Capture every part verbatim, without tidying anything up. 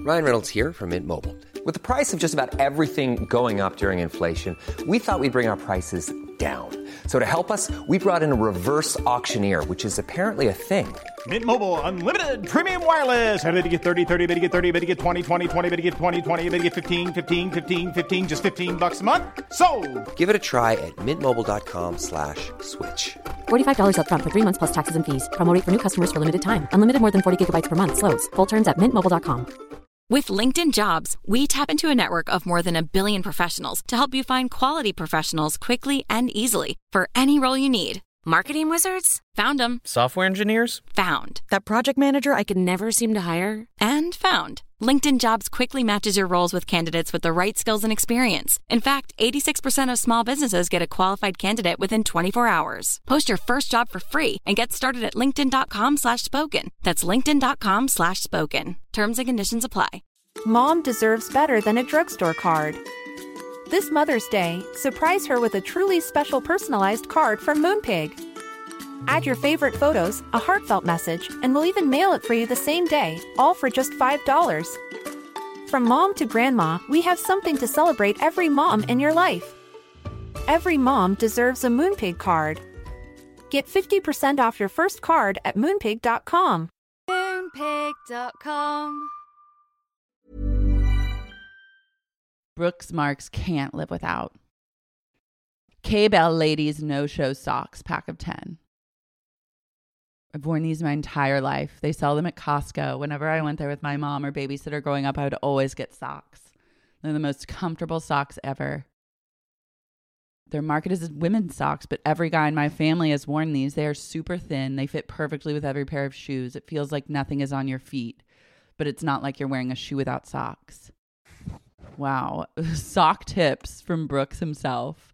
Ryan Reynolds here from Mint Mobile. With the price of just about everything going up during inflation, we thought we'd bring our prices down. So to help us, we brought in a reverse auctioneer, which is apparently a thing. Mint Mobile Unlimited Premium Wireless. How to get thirty, thirty, how to get thirty, how to get twenty, twenty, twenty, how to get twenty, twenty, how to get fifteen, fifteen, fifteen, fifteen, just fifteen bucks a month? Sold! Give it a try at mintmobile.com slash switch. forty-five dollars up front for three months plus taxes and fees. Promo rate for new customers for limited time. Unlimited more than forty gigabytes per month. Slows full terms at mint mobile dot com. With LinkedIn Jobs, we tap into a network of more than a billion professionals to help you find quality professionals quickly and easily for any role you need. Marketing wizards? Found them. Software engineers? Found. That project manager I could never seem to hire? And found. LinkedIn Jobs quickly matches your roles with candidates with the right skills and experience. In fact, eighty-six percent of small businesses get a qualified candidate within twenty-four hours. Post your first job for free and get started at linkedin.com slash spoken. That's linkedin.com slash spoken. Terms and conditions apply. Mom deserves better than a drugstore card. This Mother's Day, surprise her with a truly special personalized card from Moonpig. Add your favorite photos, a heartfelt message, and we'll even mail it for you the same day, all for just five dollars. From mom to grandma, we have something to celebrate every mom in your life. Every mom deserves a Moonpig card. Get fifty percent off your first card at moonpig dot com. moonpig dot com. Brooks Marks can't live without. K-Bell Ladies No-Show Socks, pack of ten. I've worn these my entire life. They sell them at Costco. Whenever I went there with my mom or babysitter growing up, I would always get socks. They're the most comfortable socks ever. They're marketed as women's socks, but every guy in my family has worn these. They are super thin. They fit perfectly with every pair of shoes. It feels like nothing is on your feet, but it's not like you're wearing a shoe without socks. Wow. Sock tips from Brooks himself.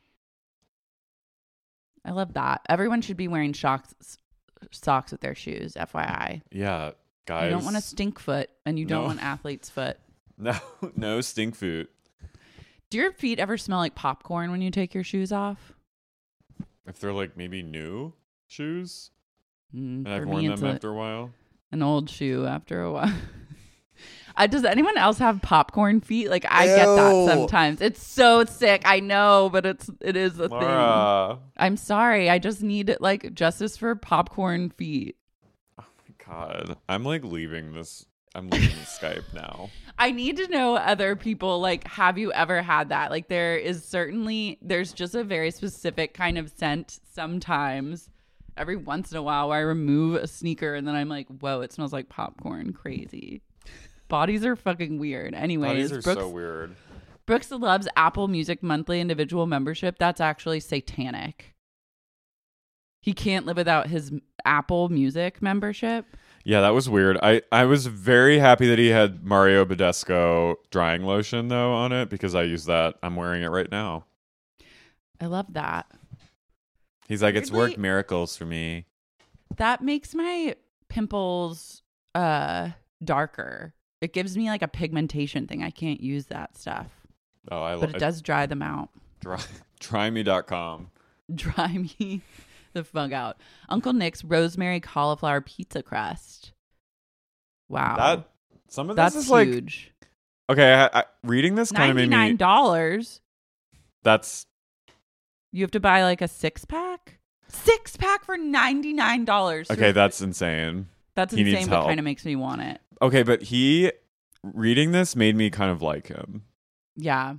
I love that. Everyone should be wearing socks, socks with their shoes, F Y I. Yeah, guys. You don't want a stink foot, and you don't No. want athlete's foot. No, no stink foot. Do your feet ever smell like popcorn when you take your shoes off? If they're like maybe new shoes, Mm, and I've for worn me, them it's a- after a while. An old shoe after a while. Uh, does anyone else have popcorn feet? Like I get that Ew. sometimes. It's so sick. I know, but it's it is a Laura. thing. I'm sorry. I just need like justice for popcorn feet. Oh my god, I'm like leaving this. I'm leaving Skype now. I need to know other people. Like, have you ever had that? Like, there is certainly there's just a very specific kind of scent sometimes. Every once in a while, where I remove a sneaker and then I'm like, whoa, it smells like popcorn. Crazy. Bodies are fucking weird. Anyways, Bodies are Brooks, so weird. Brooks loves Apple Music monthly individual membership. That's actually satanic. He can't live without his Apple Music membership. Yeah, that was weird. I, I was very happy that he had Mario Badescu drying lotion, though, on it, because I use that. I'm wearing it right now. I love that. He's like, it's Weirdly- worked miracles for me. That makes my pimples uh, darker. It gives me like a pigmentation thing. I can't use that stuff. Oh, I But it I- does dry them out. Dry, try me dot com. Dry me the fuck out. Uncle Nick's rosemary cauliflower pizza crust. Wow. That some of this That's is like huge. okay. I, I, reading this kind of made ninety-nine me. dollars. That's You have to buy like a six pack? Six pack for ninety-nine dollars. okay. That's insane. That's He needs insane, but help. kind of makes me want it. Okay, but he reading this made me kind of like him. Yeah.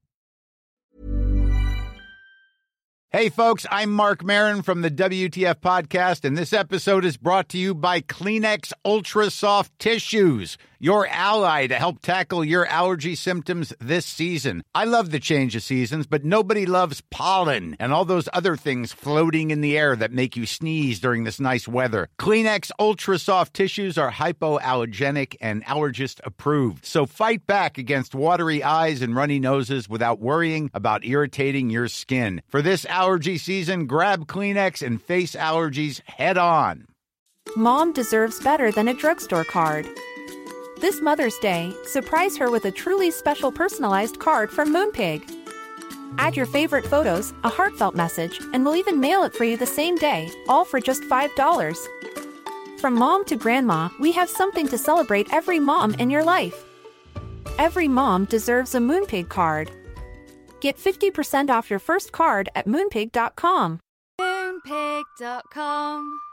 Hey, folks, I'm Mark Maron from the W T F Podcast, and this episode is brought to you by Kleenex Ultra Soft Tissues, your ally to help tackle your allergy symptoms this season. I love the change of seasons, but nobody loves pollen and all those other things floating in the air that make you sneeze during this nice weather. Kleenex Ultra Soft Tissues are hypoallergenic and allergist approved, so fight back against watery eyes and runny noses without worrying about irritating your skin. For this allergy season, grab Kleenex and face allergies head on. Mom deserves better than a drugstore card. This Mother's Day, surprise her with a truly special personalized card from Moonpig. Add your favorite photos, a heartfelt message, and we'll even mail it for you the same day, all for just five dollars. From mom to grandma, we have something to celebrate every mom in your life. Every mom deserves a Moonpig card. Get fifty percent off your first card at moonpig dot com. Moonpig dot com